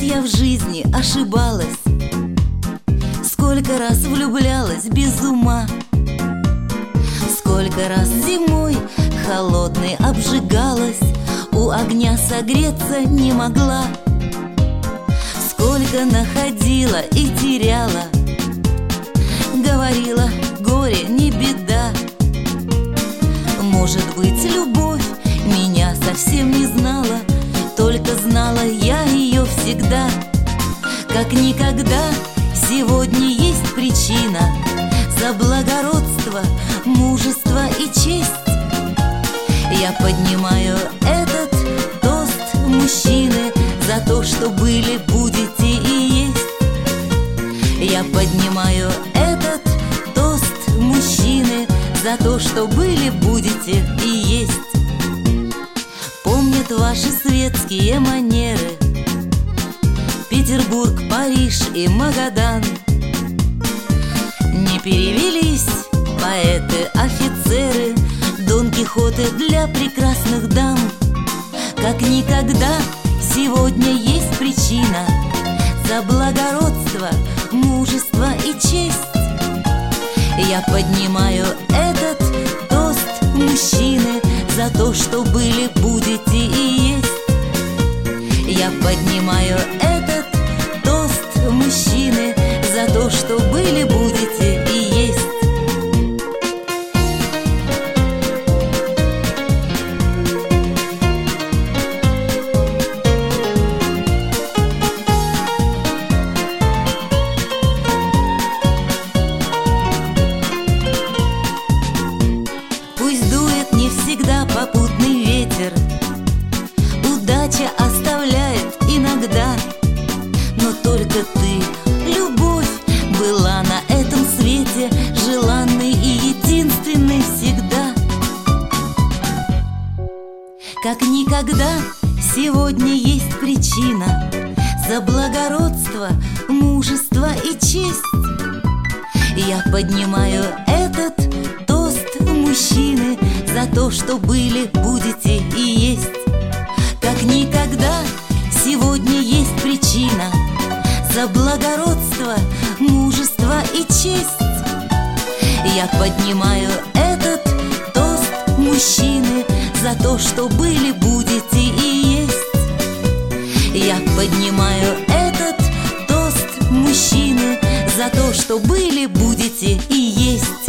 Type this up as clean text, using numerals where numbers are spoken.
я в жизни ошибалась, сколько раз влюблялась без ума, сколько раз зимой холодной обжигалась, у огня согреться не могла, сколько находила и теряла, говорила: горе не беда. Может быть, любовь меня совсем не знала, только знала я ее всегда. Как никогда сегодня есть причина за благородство, мужество и честь. Я поднимаю этот тост, мужчины, за то, что были, будете и есть. Я поднимаю этот тост, мужчины, за то, что были, будете и есть. Помнят ваши светские манеры Петербург, Париж и Магадан. Не перевелись поэты, офицеры, Дон Кихоты для прекрасных дам. Как никогда сегодня есть причина за благородство, мужество и честь. Я поднимаю этот тост, мужчины, за то, что были, будете и есть. Я поднимаю этот тост, мужчины, за то, что были, будете и есть. Пусть дует не всегда попутный ветер, удача оставляет иногда, но только ты, любовь, была на этом свете желанной и единственной всегда. Как никогда сегодня есть причина за благородство, мужество и честь. Я поднимаю этот тост, мужчины, за то, что были, будете и есть. Как никогда сегодня есть причина за благородство, мужество и честь. Я поднимаю этот тост, мужчины, за то, что были, будете и есть. Я поднимаю этот тост, мужчины, за то, что были, будете и есть.